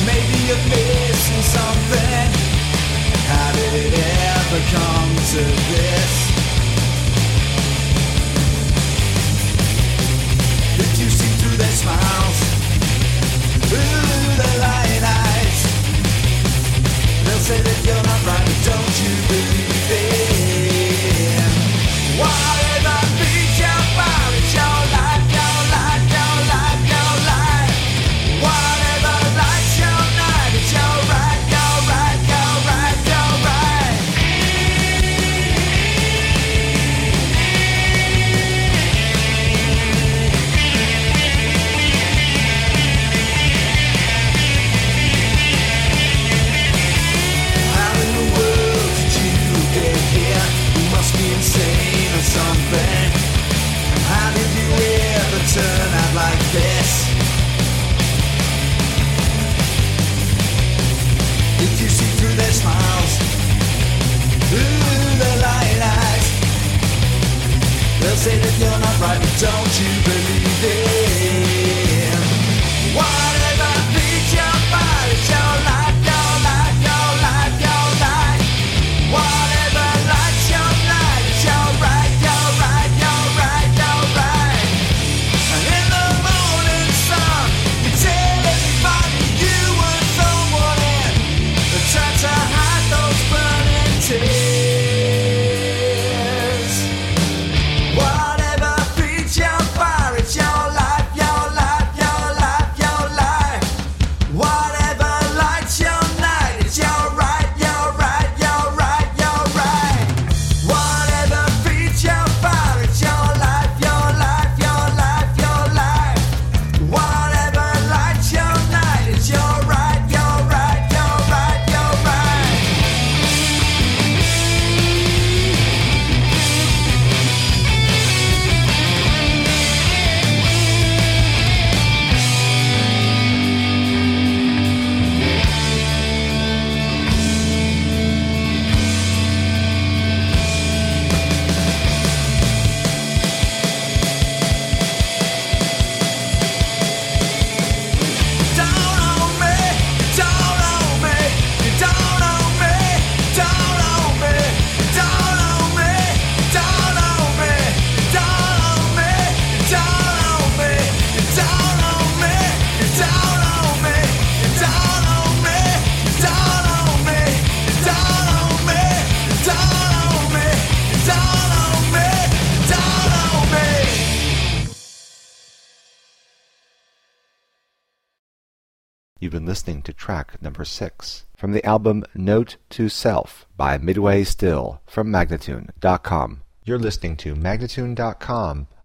Maybe you're missing something. How did it ever come to this? If you see through their smiles, through their lying eyes, they'll say that you're not right, but don't you believe it? Whatever beats your bar, it's your life, your life, your life, your life. Whatever lights your night, it's your right, your right, your right, your right. How in the world did you get here? You must be insane or something. How did you ever turn out like this? If you see through their smiles, through their lying eyes, they'll say that you're not right, but don't you believe it? Whatever beats your body, it's your life, your life, your life, your life. Whatever lights your night, it's your right, your right, your right, your right. And in the morning sun, you tell everybody you were someone in. They try to hide those burning tears. Whatever feeds your fire, it's your life, your life, your life, your life. Whatever lights your night, it's your right, your right, your right, your right. Whatever feeds your fire, it's your life, your life, your life, your life. Whatever lights your night, it's your right, your right, your right, your right. Don't own me, don't own me, you don't own me, don't own me, don't own me, don't own me, don't own me, don't own me, don't own me, don't own me, don't own me, don't own me, don't own me, don't own me, don't own me, don't own me. You've been listening to track number 6 from the album Note to Self by Midway Still from Magnatune.com. You're listening to Magnatune.com